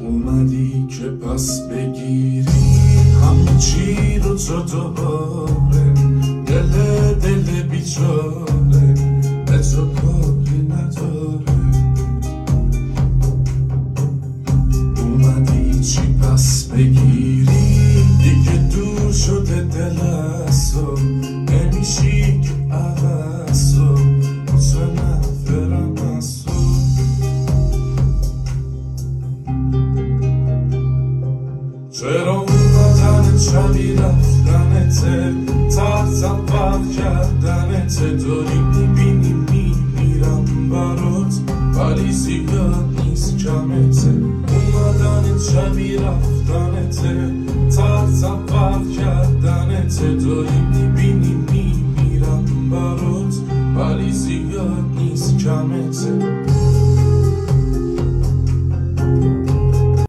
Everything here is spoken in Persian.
اومدی که پس بگیری همه چی رو تو دوباره، دل بیچاره به تو کاری نداره. اومدی چی پس بگیری، دیگه دور شده دل از تو، نمیشی که عوض تو متنفرم از تو. چرا اومدن شبی رفتنته، تحتم فرق کردنته، داری میبینی میمیرم برات ولی زیاد نیست کمته. اومدن شبی رفتنته